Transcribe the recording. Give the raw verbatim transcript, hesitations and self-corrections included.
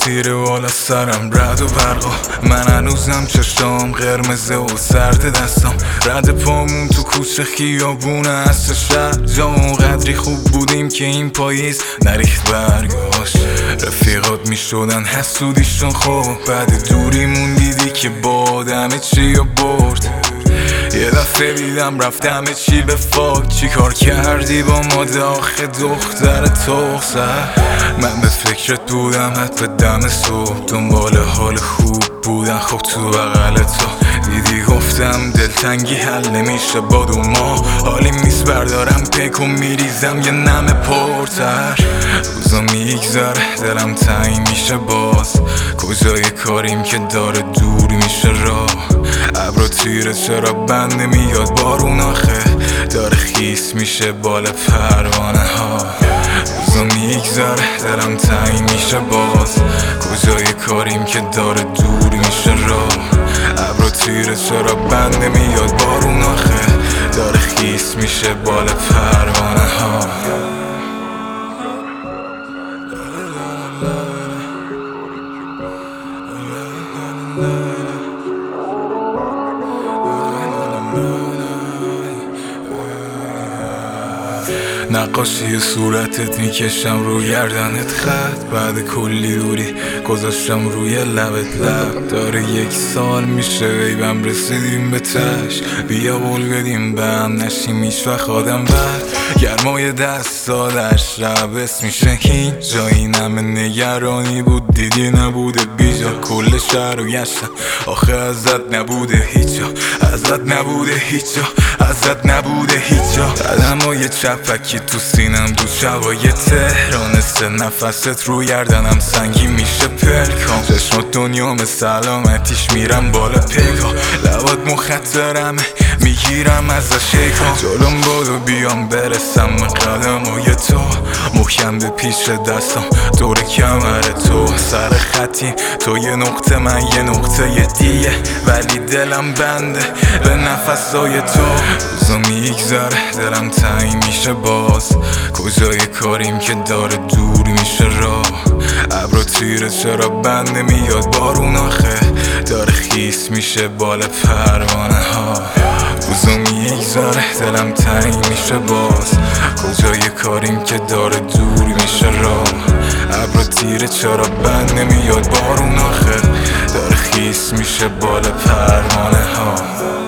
تیره بالا سرم رد و برقا، من هنوزم چشام قرمزه و سرد دستم، رد پامون تو کوچه خیابونه هست شهر. جامون قدری خوب بودیم که این پاییز نریخت برگاش، رفیقات می شدن حسودیشون خوب، بعد دوریمون دیدی که با آدم چی یا برد. یه دفعه دیدم رفتم چی به فاک، چی کار کردی با ما داخل دختر تخصر. من به فکرت بودم حتی دم صبح، دنبال حال خوب بودن خب تو بغل تو. دیدی گفتم دلتنگی حل نمیشه با دو ماه، حالی نیست بردارم پیک و میریزم یه نم پرتر. روزا میگذره دلم تنگ میشه باز، کجای کاریم که داره دور میشه راه. ابرو تیره چرا بند نمیاد بارون آخه، داره خیس میشه بال پروانه ها. روزا میگذره دلم تنگ میشه باز، کجای کاریم که داره دور میشه راه. ابرو تیره چرا بند نمیاد بارون آخه، داره خیس میشه بال پروانه ها. نقاشی صورتت میکشم روی گردنت خط، بعد کلی دوری گذاشتم روی لبت لب. داره یک سال میشه ایبم رسیدیم به تش، بیا بول بدیم به هم نشیم هیچ وقت آدم بد. گرمای دستا در شب اسم میشه هیچ جایی، نمه نگرانی بود دیدی نبوده بیجا. کل شهر رو گشتم آخه ازت نبوده هیچ جا، ازت نبوده هیچ جا، ازت نبوده هیچ جا. قدمای چپکی تو سینم دو شبای تهران، سه نفست رو گردنم سنگی میشه پلکام. چشمات دنیام سلامتیش میرم بالا پیکا، لبات مخطرمه میگیرم ازش شیکا. جلوم بادو بیام برسم به قدمای تو، محکم به پیش دستم دور کمر تو. سر خطیم تو یه نقطه من یه نقطه یه دیگه، ولی دلم بنده به نفسای تو. روزا میگذره دلم تنگ میشه باز، کجای کاریم که داره دور میشه راه. ابرو تیره چرا بند نمیاد بارون آخه، داره خیس میشه بال پروانه ها. روزا میگذره دلم تنگ میشه باز، کجای کاریم که داره دور میشه راه. ابرو تیره چرا بند نمیاد بارون آخه، داره خیس میشه بال پروانه ها.